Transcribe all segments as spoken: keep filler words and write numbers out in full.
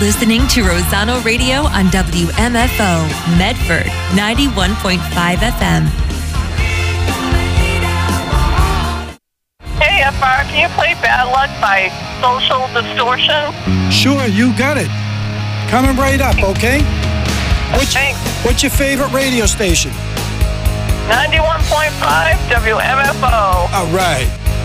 listening to Rosano Radio on W M F O, Medford, ninety-one point five F M. Hey, F R, can you play Bad Luck by Social Distortion? Sure, you got it. Coming right up, okay? What's, Thanks. What's your favorite radio station? ninety-one point five W M F O. All right.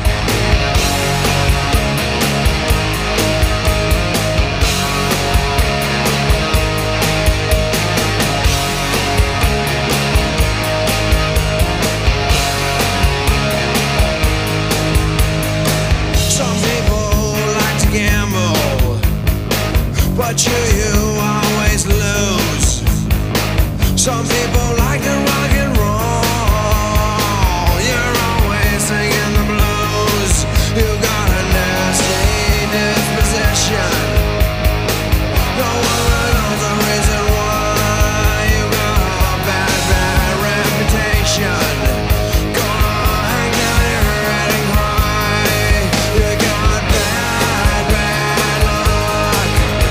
Some people like to gamble, but you, you always lose. Some people like to rock and roll. You're always singing the blues. You got a nasty disposition. No one knows the reason why. You got a bad, bad reputation. Gonna hang down your head and cry. You got bad, bad luck.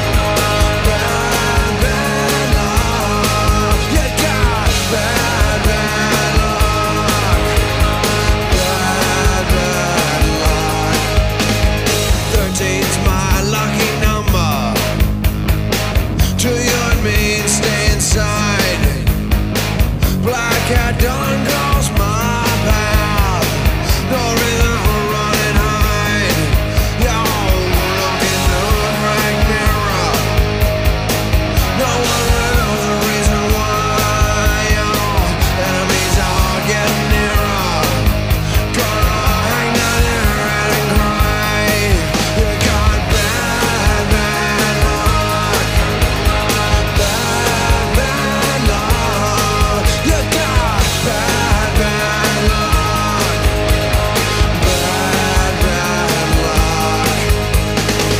Bad, bad luck. You got bad, bad luck. Bad, bad luck. Thirteen's my lucky number. To you and me and stay inside. Black cat done cross my path. No reason for run and hide. Yo, look in the right mirror. No one knows the reason why. Yo, enemies are getting nearer. Gonna hang down your head and cry. You got bad, bad luck. Bad, bad luck. You got bad, bad luck. Bad, bad luck.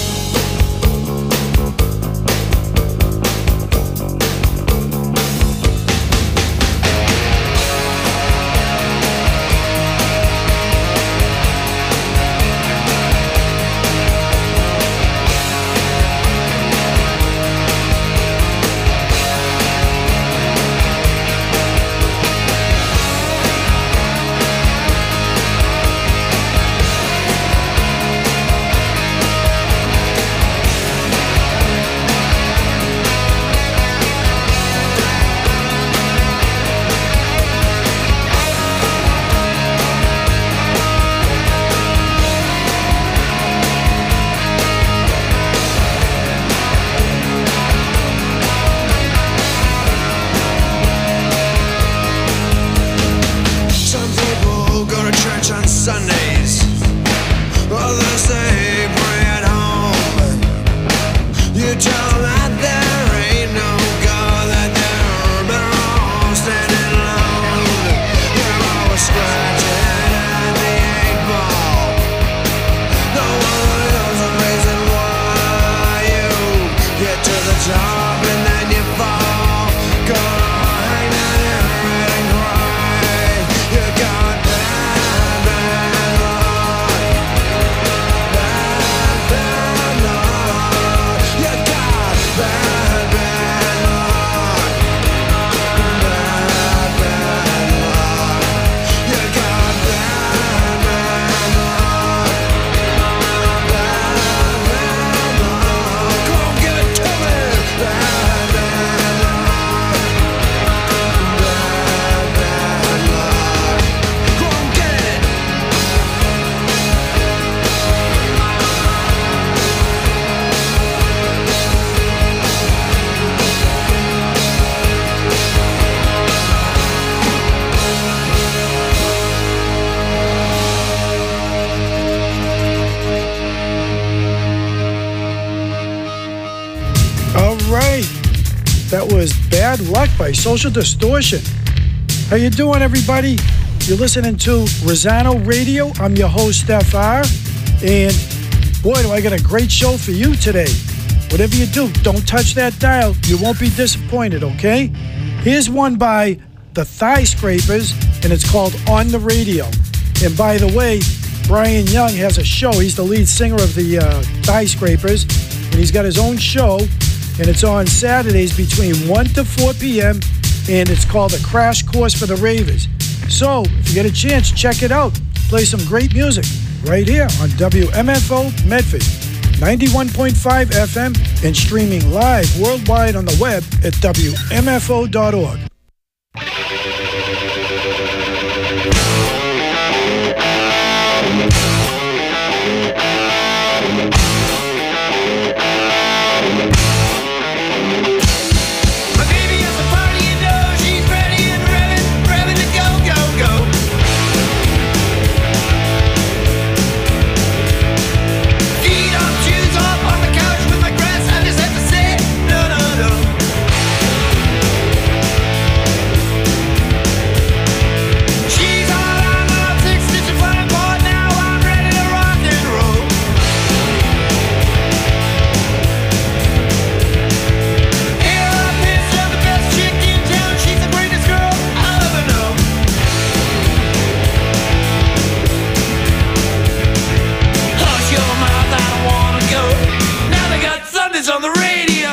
Some people go to church on Sundays. Others they pray at home. You tell them that there ain't no God, that they're better off standing alone. You're always scratching at the eight ball. No one knows the reason why you get to the top and then you fall. Gonna hang down your head and cry. You got bad, bad luck. Bad, bad luck. You got bad, bad luck. Bad, bad luck. You got bad, bad luck. Bad, bad luck. Go give it to me. Bad, bad luck. Bad, bad luck. Go get it. All right. That was Bad Luck by Social Distortion. How you doing, everybody? You're listening to Rosano Radio. I'm your host, F R. And boy, do I got a great show for you today. Whatever you do, don't touch that dial. You won't be disappointed, okay? Here's one by the Thigh Scrapers, and it's called On the Radio. And by the way, Brian Young has a show. He's the lead singer of the uh, Thigh Scrapers. and he's got his own show, and it's on Saturdays between one to four p.m., and it's called A Crash Course for the Ravers. So, if you get a chance, check it out. Play some great music right here on W M F O Medford, ninety-one point five F M, and streaming live worldwide on the web at W M F O dot org. On the radio.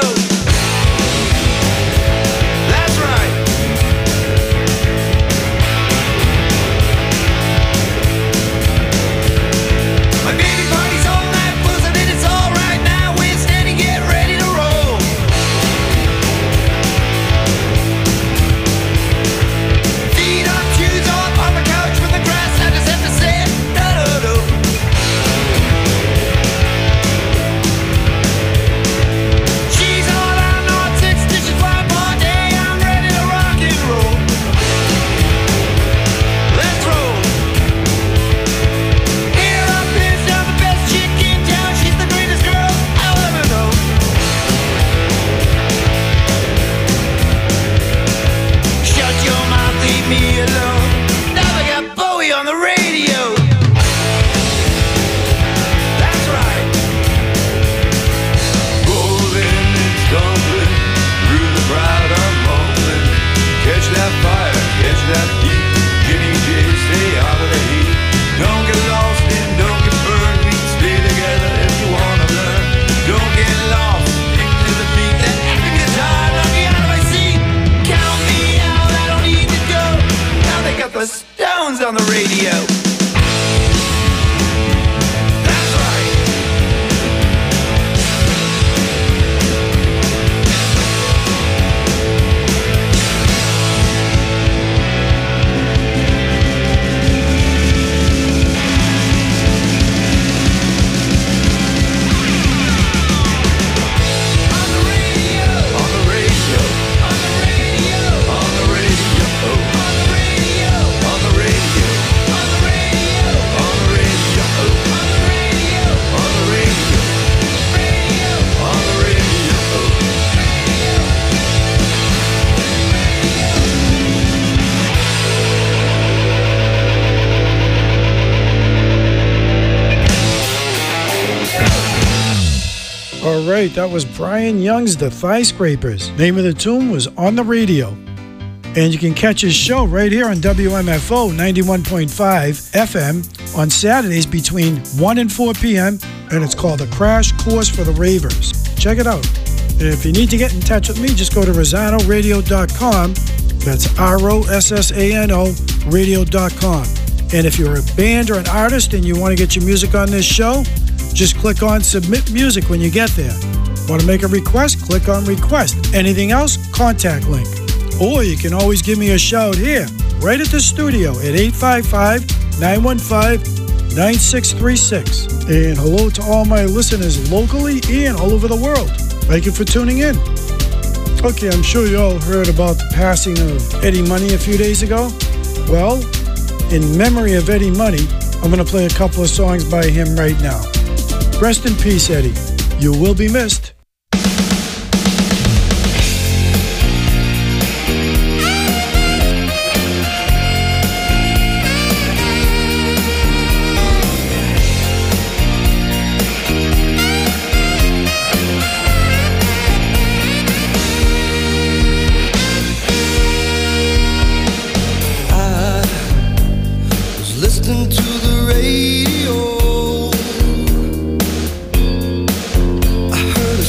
That's right. My baby party's all night, buzzing and it's all right now. We're standing, get ready to roll. Feet up, shoes off on the couch with the grass. I just have to say it. Da-da-da. Stones on the radio. That's right. On the radio. On the radio. On the radio. On the radio. On the radio. On the radio. On the radio. On the radio. On the radio. On the radio. Radio. On the radio. All right, that was Brian Young's The Thigh Scrapers. Name of the tune was On the Radio. And you can catch his show right here on W M F O ninety-one point five F M on Saturdays between one and four p.m. And it's called A Crash Course for the Ravers. Check it out. And if you need to get in touch with me, just go to rosano radio dot com. That's R O S S A N O radio dot com. And if you're a band or an artist and you want to get your music on this show, just click on Submit Music when you get there. Want to make a request? Click on Request. Anything else? Contact link. Or you can always give me a shout here, right at the studio at eight five five, nine one five, nine six three six. And hello to all my listeners locally and all over the world. Thank you for tuning in. Okay, I'm sure you all heard about the passing of Eddie Money a few days ago. Well, in memory of Eddie Money, I'm going to play a couple of songs by him right now. Rest in peace, Eddie. You will be missed. Listening to the radio, I heard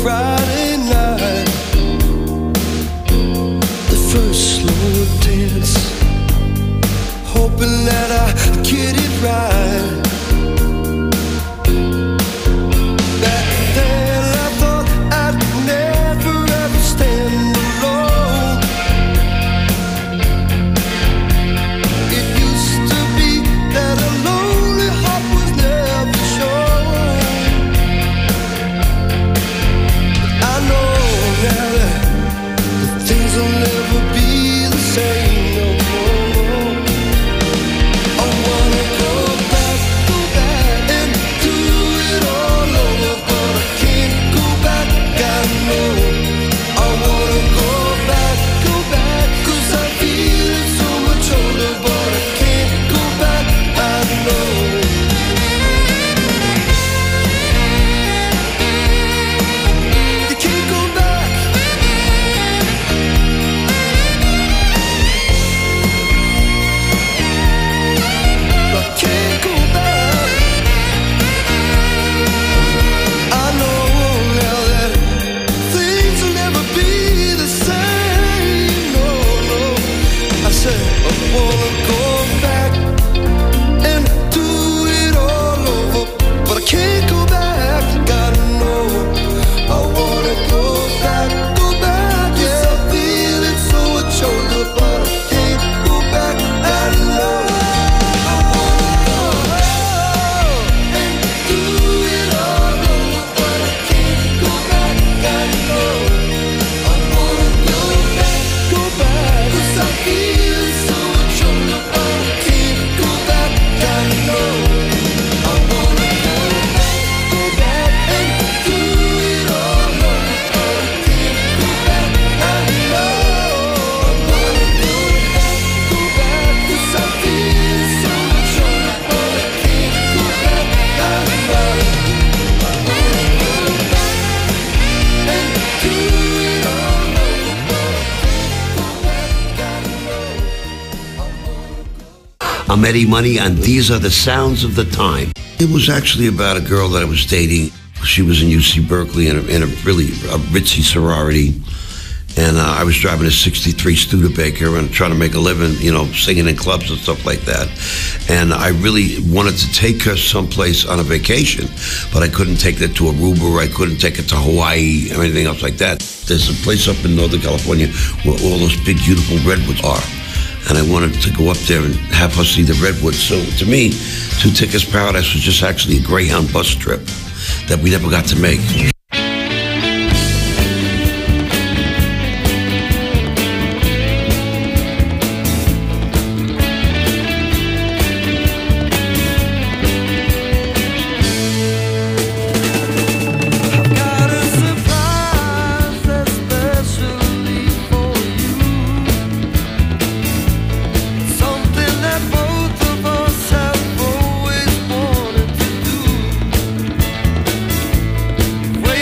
Friday night, the first slow dance, hoping that I get it right. Back then I thought I'd never ever stand alone. It used to be that a lonely heart was never shown. I know now that the things will never be the same no more. I wanna go back, go back and do it all over, but I can't go back, I know. I wanna go back, go back, 'cause I feel it so much older, but I can't go back, I know. You can't go back. I can't go back. I know now that things will never be the same. No, no. I said I wanna go back and do it all over, but I can't go back. God know. I wanna go back, go back. Yeah, I feel it so much older, but I can't go back. I know. I wanna go and do it all over, but I can't go back. I know. I wanna go back, go back, 'cause I feel it so much older, but I can't go back. I know. I wanna go back, go back and do it all over, but I can't go back. I know. I wanna go back, go back, 'cause I feel it so much older, but I can't go back. I know. I wanna go back and do it all over, but I can't go back. I know. I'm Eddie Money, and these are the sounds of the time. It was actually about a girl that I was dating. She was in U C Berkeley in a, in a really a ritzy sorority. And uh, I was driving a sixty-three Studebaker and trying to make a living, you know, singing in clubs and stuff like that. And I really wanted to take her someplace on a vacation, but I couldn't take her to Aruba, I couldn't take her to Hawaii, or anything else like that. There's a place up in Northern California where all those big, beautiful redwoods are. And I wanted to go up there and have her see the redwoods. So to me, Two Tickets Paradise was just actually a Greyhound bus trip that we never got to make. Got a surprise especially for you. Something that both of us have always wanted to do.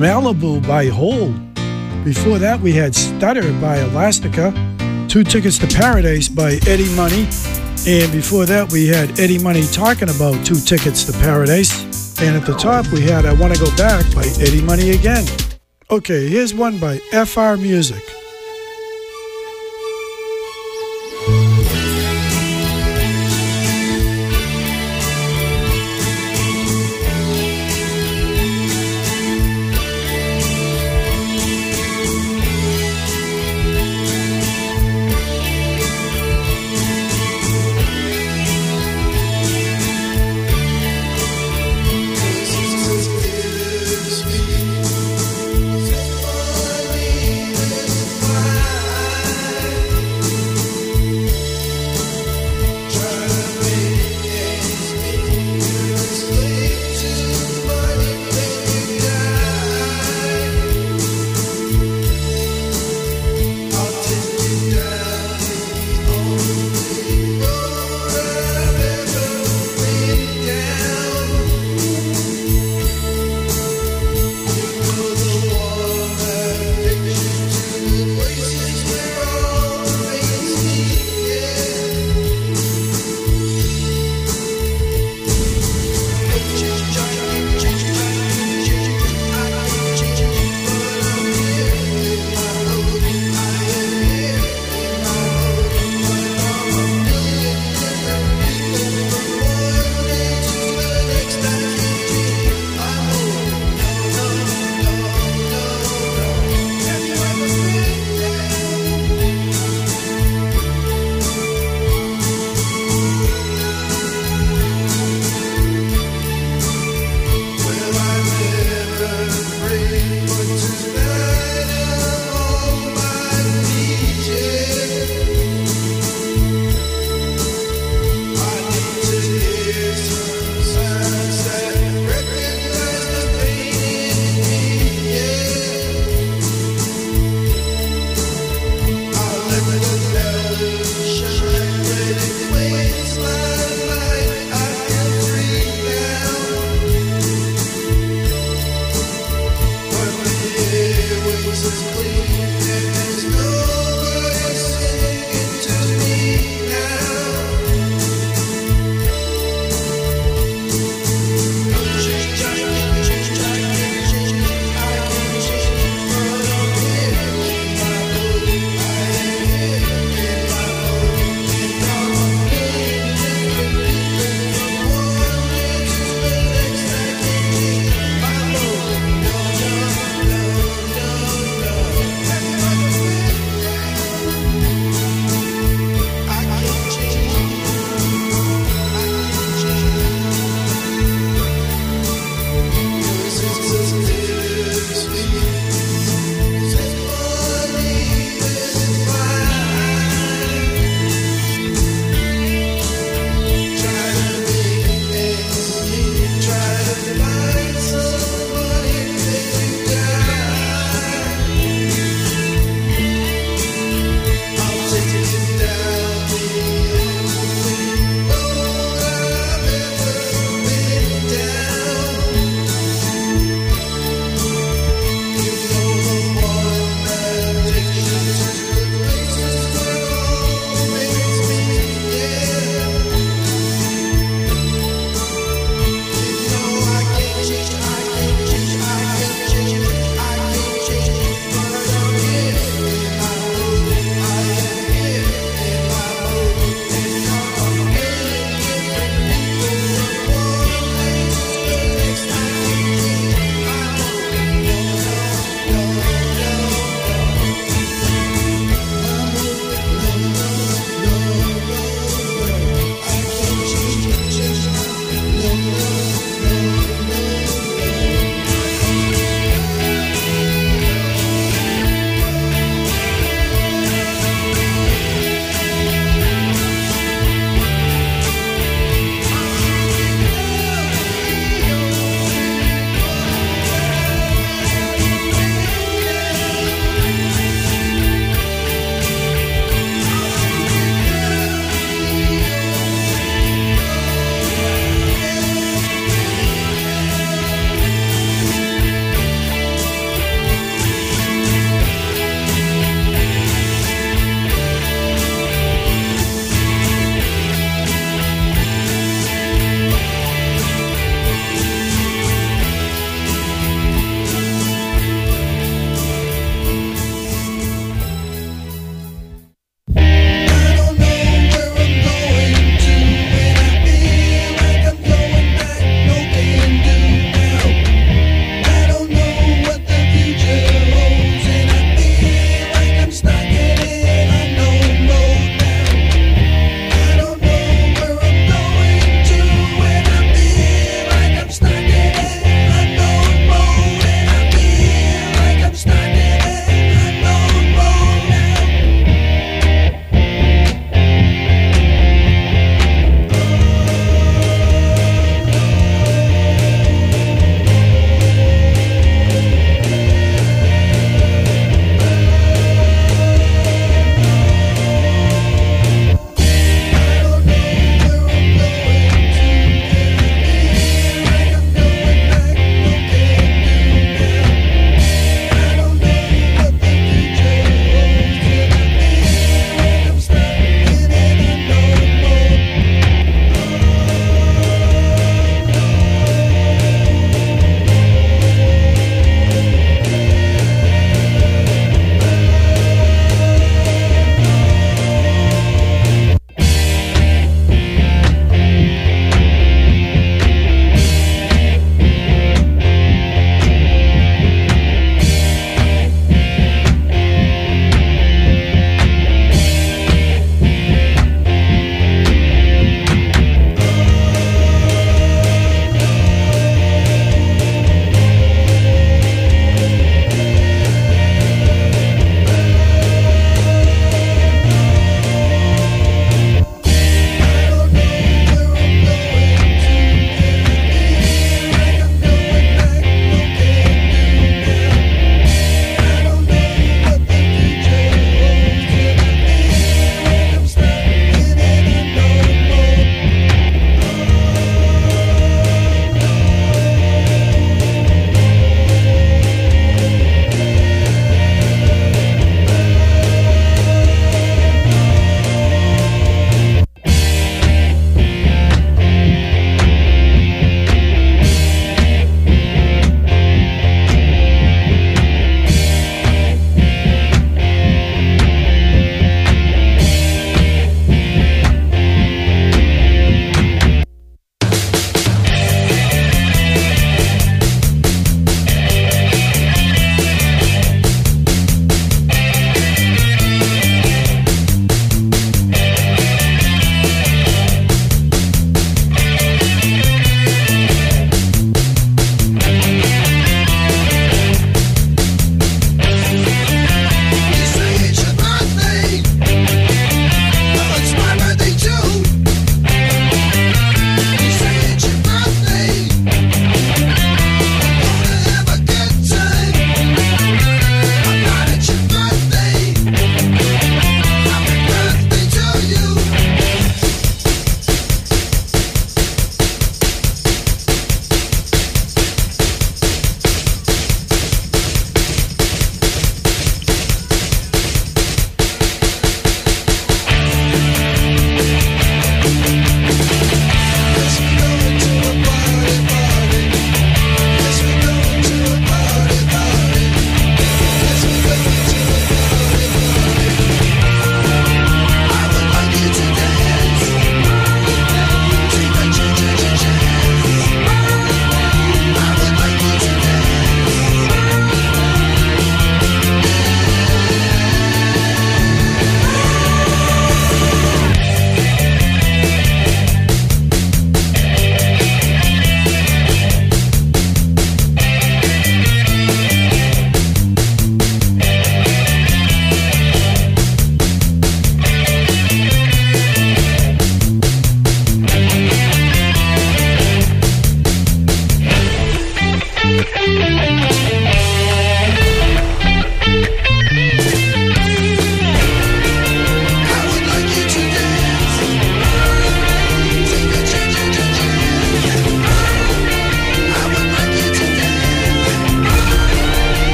Malibu by Hole. Before that, we had Stutter by Elastica. Two Tickets to Paradise by Eddie Money. And before that, we had Eddie Money talking about Two Tickets to Paradise. And at the top, we had I Want to Go Back by Eddie Money again. Okay, here's one by F R Music.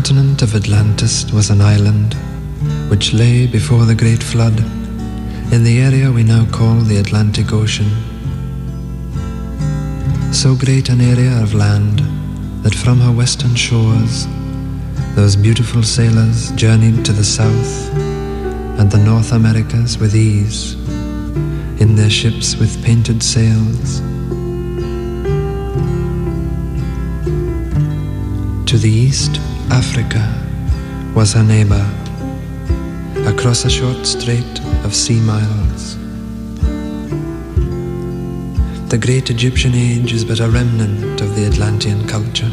continent of Atlantis was an island which lay before the great flood in the area we now call the Atlantic Ocean. So great an area of land that from her western shores those beautiful sailors journeyed to the south and the North Americas with ease in their ships with painted sails. To the east, Africa was her neighbor, across a short strait of sea miles. The great Egyptian age is but a remnant of the Atlantean culture.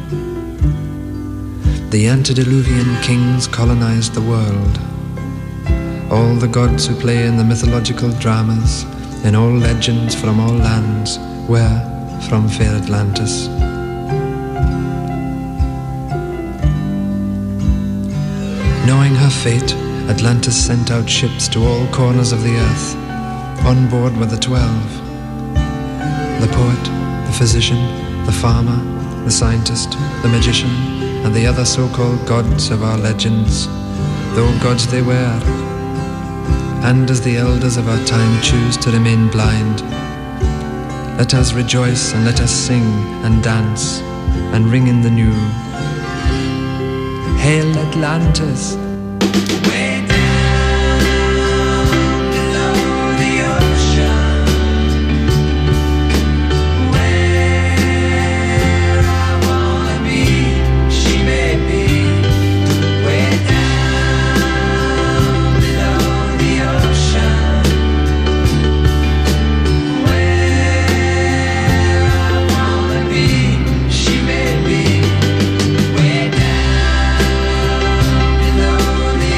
The antediluvian kings colonized the world. All the gods who play in the mythological dramas, in all legends from all lands, were from fair Atlantis. Knowing her fate, Atlantis sent out ships to all corners of the earth. On board were the twelve. The poet, the physician, the farmer, the scientist, the magician, and the other so-called gods of our legends, though gods they were. And as the elders of our time choose to remain blind, let us rejoice and let us sing and dance and ring in the new. Hail Atlantis! Way down below the ocean, where I wanna be, she may be. Way down below the ocean, where I wanna be, she may be. Way down below the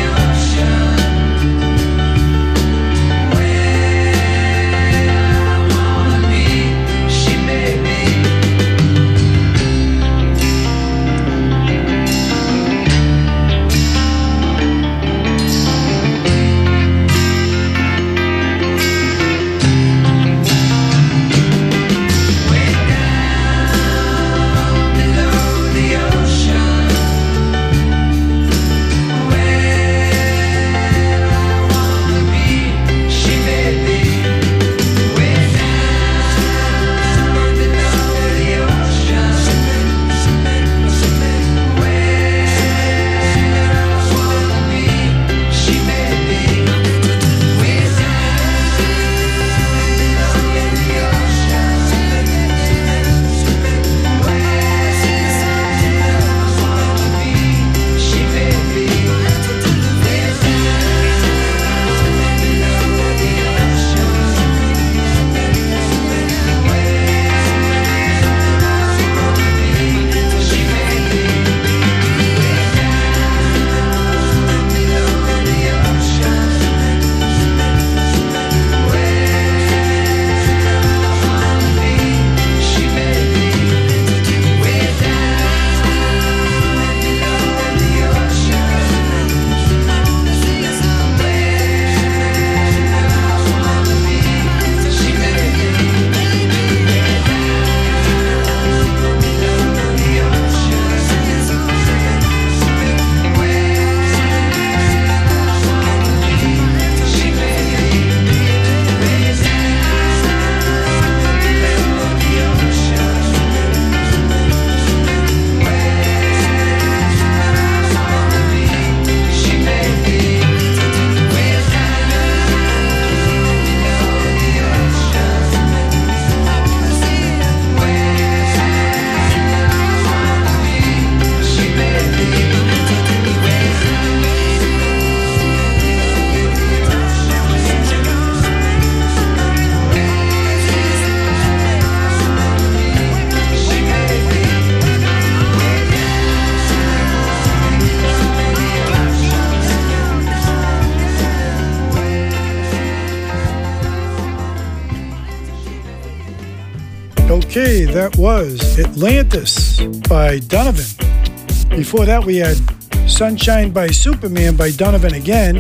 Okay, that was Atlantis by Donovan. Before that, we had Sunshine by Superman by Donovan again,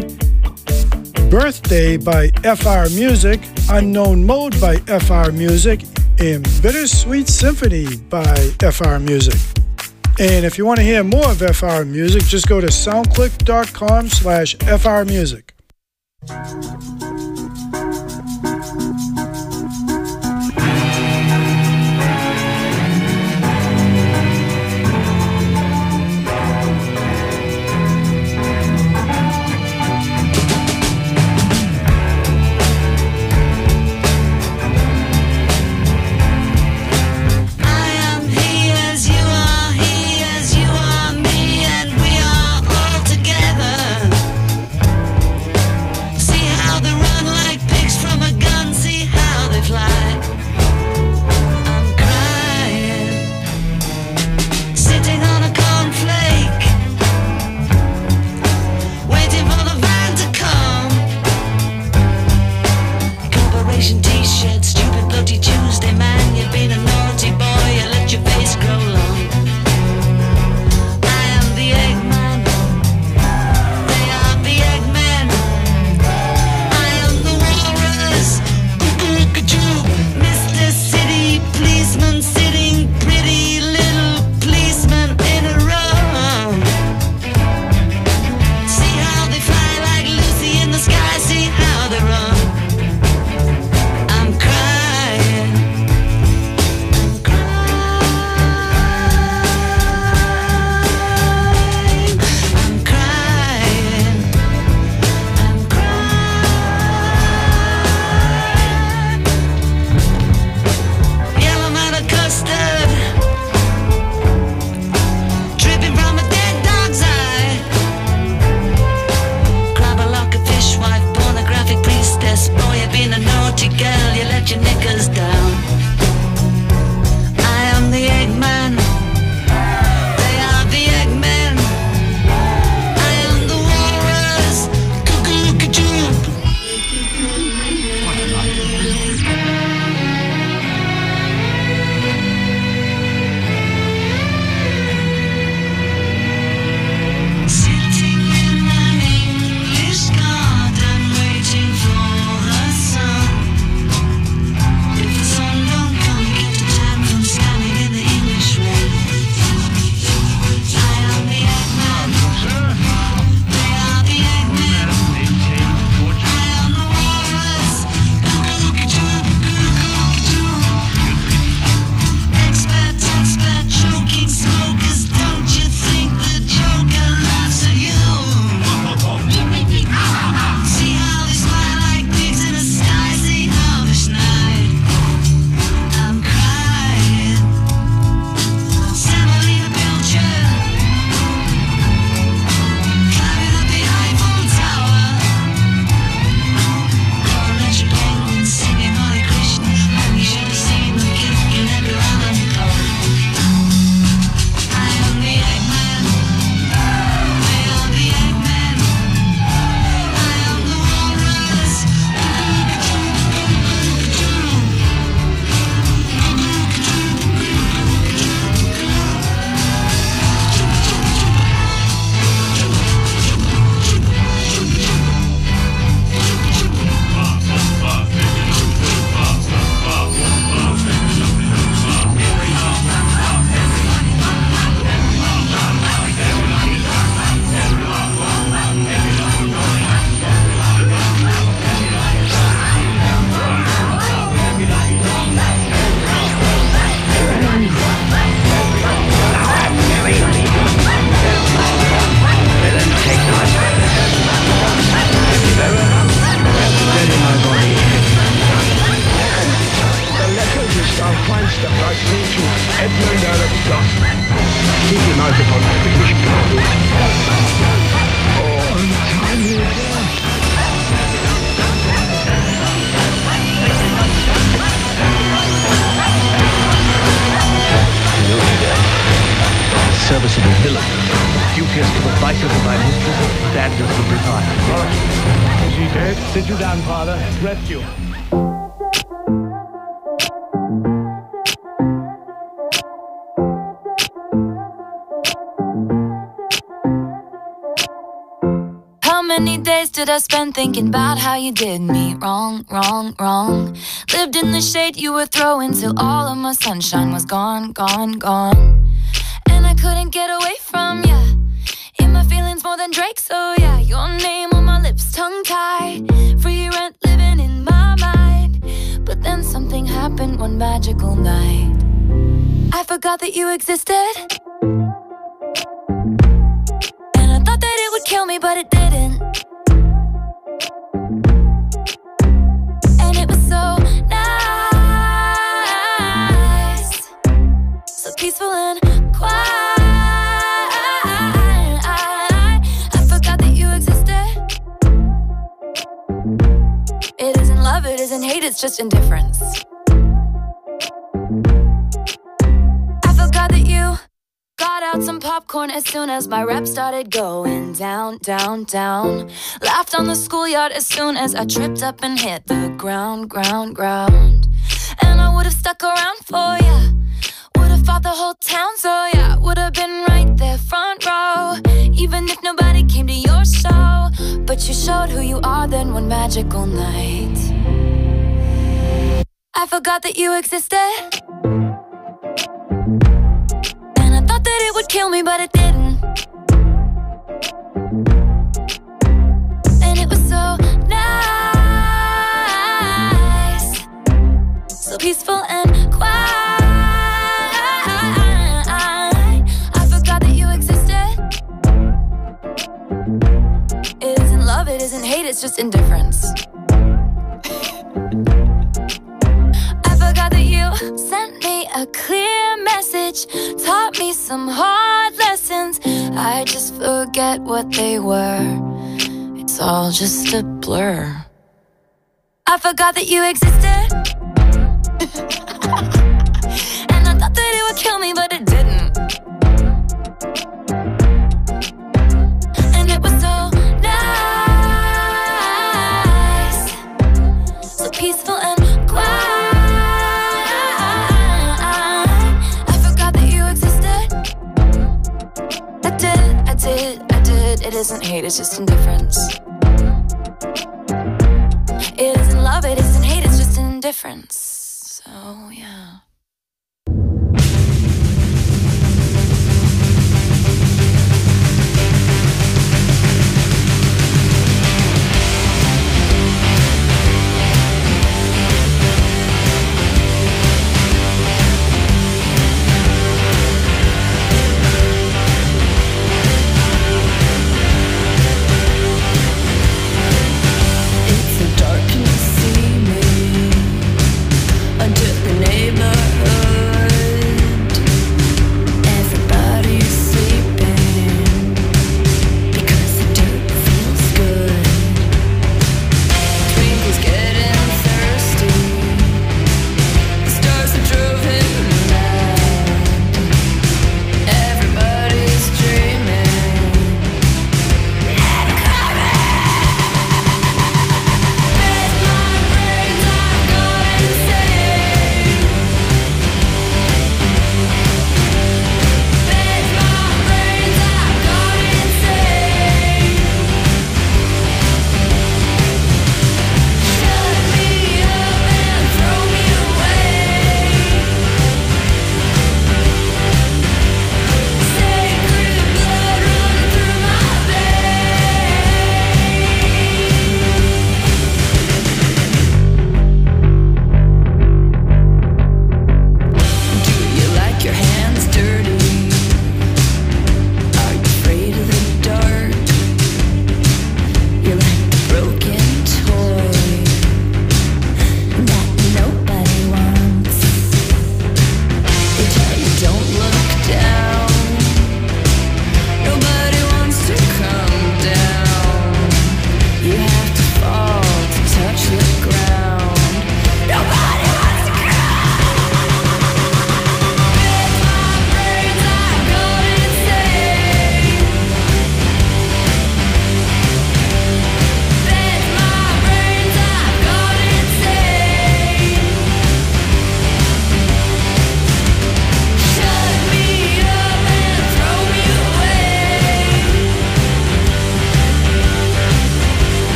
Birthday by F R Music, Unknown Mode by F R Music, and Bittersweet Symphony by F R Music. And if you want to hear more of F R Music, just go to soundclick.com slash FR Music. serviceable villain, duteous to the vices of thy mistress, standards of desire. Is she dead? Sit you down, father. Rest you. How many days did I spend thinking about how you did me wrong, wrong, wrong? Lived in the shade you were throwing till all of my sunshine was gone, gone, gone. And I couldn't get away from ya. In my feelings more than Drake, so yeah. Your name on my lips, tongue-tied. Free rent living in my mind. But then something happened one magical night. I forgot that you existed. And I thought that it would kill me, but it didn't. And it was so nice, so peaceful and quiet. I forgot that you existed. It isn't love, it isn't hate, it's just indifference. I forgot that you got out some popcorn as soon as my rep started going down, down, down. Laughed on the schoolyard as soon as I tripped up and hit the ground, ground, ground. And I would've stuck around for ya. Would've fought the whole town, so yeah. Would've been right there front row, even if nobody came to your show. But you showed who you are then one magical night. I forgot that you existed. That it would kill me, but it didn't. And it was so nice, so peaceful and quiet. I forgot that you existed. It isn't love, it isn't hate, it's just indifference. I forgot that you sent me a clear message, taught me some hard lessons. I just forget what they were. It's all just a blur. I forgot that you existed. And I thought that it would kill me, but it didn't. And it was so nice, so peaceful and quiet. I did, I did, it isn't hate, it's just indifference. It isn't love, it isn't hate, it's just indifference. So, yeah. Dark and you see me under the name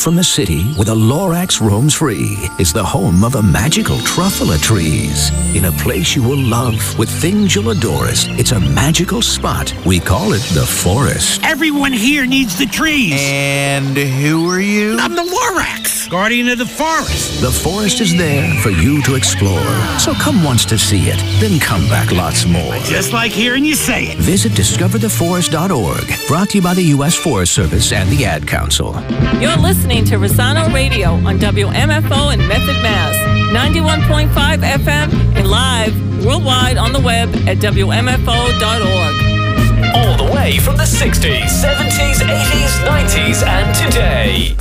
from the city where the Lorax roams free is the home of a magical truffula trees. In a place you will love with things you'll adore. It's a magical spot. We call it the forest. Everyone here needs the trees. And who are you? I'm the Lorax, guardian of the forest. The forest is there for you to explore. So come once to see it, then come back lots more. Just like hearing you say it. Visit discover the forest dot org. Brought to you by the U S Forest Service and the Ad Council. You're listening to Rosano Radio on W M F O in Medford, Mass. ninety-one point five F M and live worldwide on the web at W M F O dot org. All the way from the sixties, seventies, eighties, nineties, and today.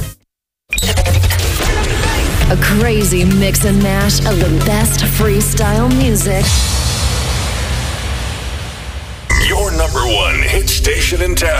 A crazy mix and mash of the best freestyle music. Your number one hit station in town.